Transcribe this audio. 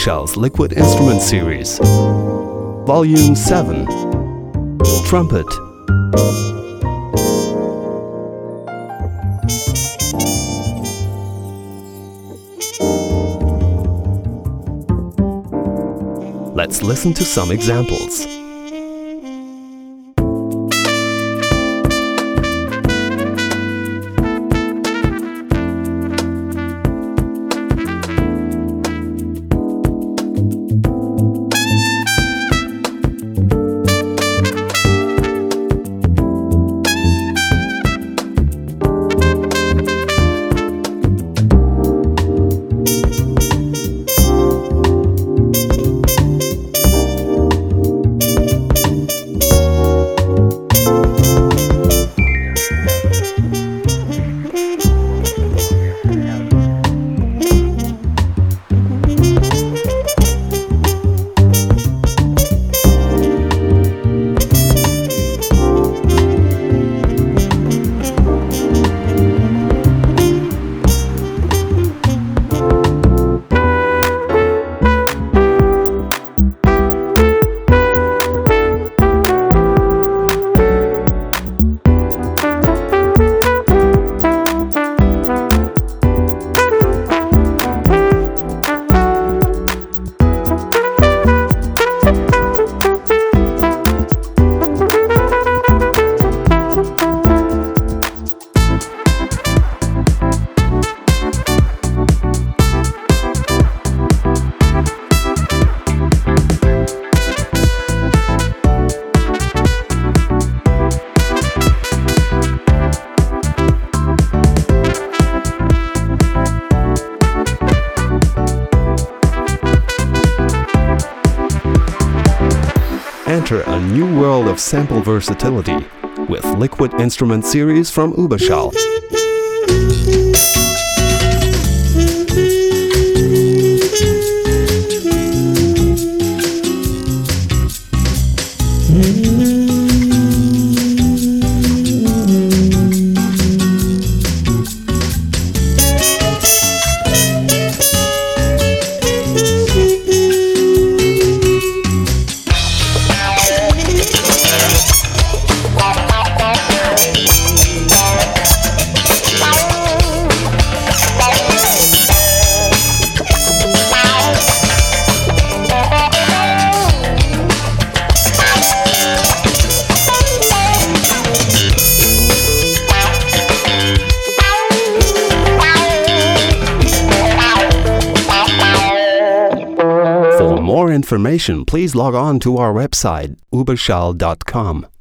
Uberschall's Liquid Instrument Series. Volume 7. Trumpet. Let's listen to some examples. Enter a new world of sample versatility with Liquid Instrument Series from Uberschall. For more information, please log on to our website uberschall.com.